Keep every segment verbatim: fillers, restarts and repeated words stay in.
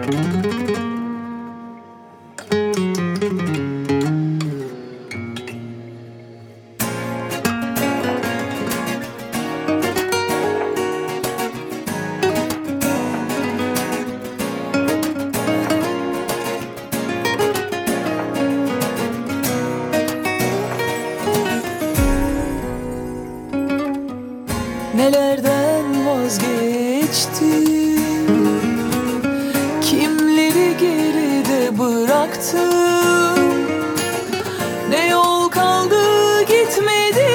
Nelerden vazgeçtim, kimleri geride bıraktım. Ne yol kaldı gitmedi,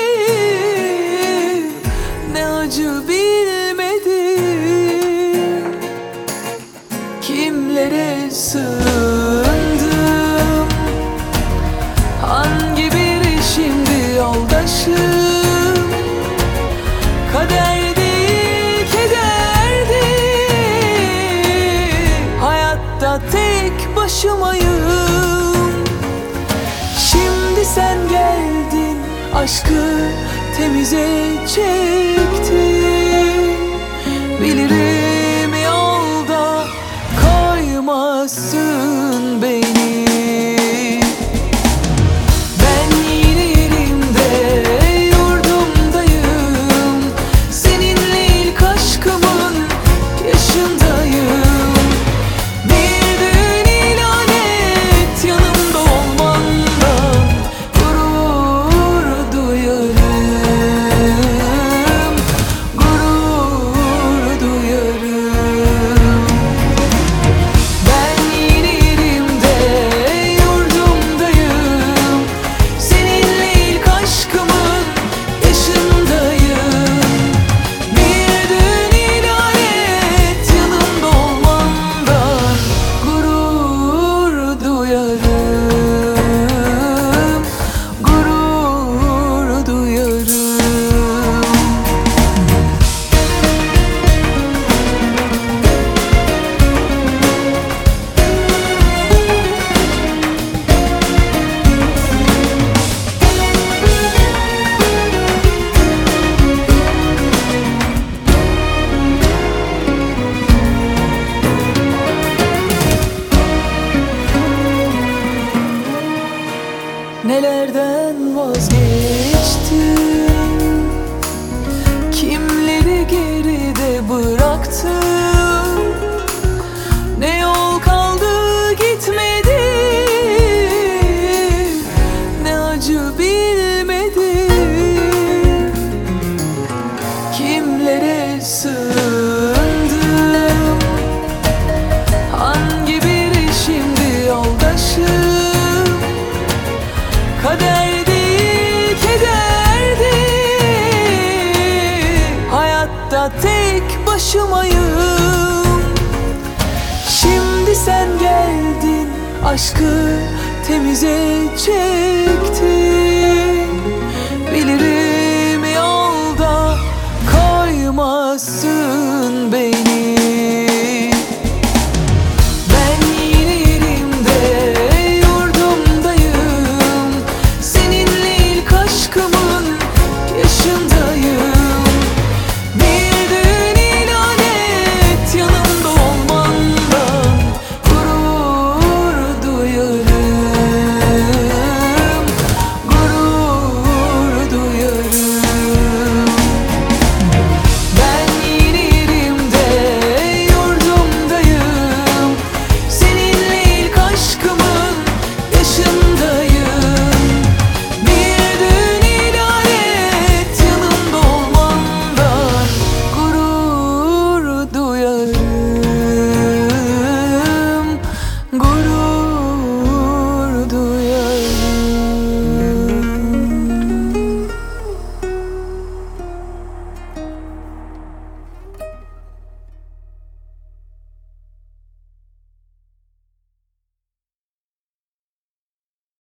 ne acı bilmedim. Kimlere sığındım, hangi biri şimdi yoldaşım? Kader değil, kederdi. Hayatta tek başımayım. Şimdi sen geldin, aşkı temize çektin. Bilirim yolda koymazsın beni. Nelerden vazgeçtim, kimleri geride bıraktım. Ne yol kaldı gitmedi, ne acı bilmedim. Kimlere sığındım, hangi biri şimdi yoldaşım? Kader değil, kederdi. Hayatta tek başımayım. Şimdi sen geldin, aşkı temize çektin. Bilirim